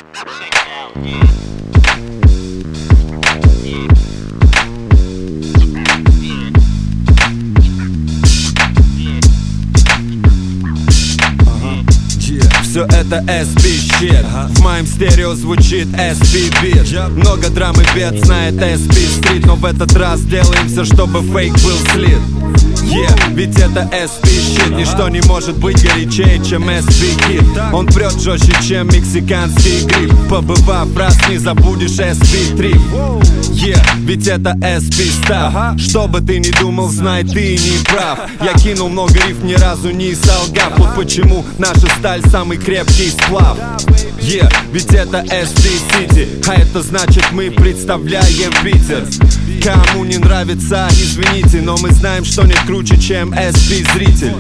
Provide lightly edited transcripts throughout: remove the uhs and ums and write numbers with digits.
Все это SB shit. В моем стерео звучит SB beat. Много драм и бед знает SB Street, но в этот раз делаем все, чтобы фейк был слит. Ведь это SB shit. Ничто не может быть горячее, чем SB hit. Он прет жестче, чем мексиканский гриб. Побывав раз, не забудешь SB trip. Ведь это SB став. Что бы ты ни думал, знай, ты не прав. Я кинул много риф, ни разу не солгав. Вот почему наша сталь самый крепкий сплав. Ведь это SB City, а это значит мы представляем Питер. Кому не нравится, извините, но мы знаем, что нет круче, чем SB зритель.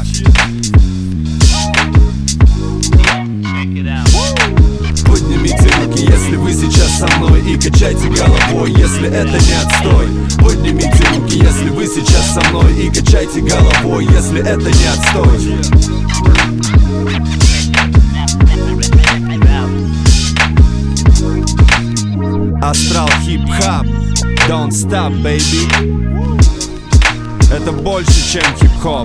Поднимите руки, если вы сейчас со мной, и качайте головой, если это не отстой. Поднимите руки, если вы сейчас со мной, и качайте головой, если это не отстой. Астрал хип-хап, don't stop, baby. Это больше, чем хип-хоп.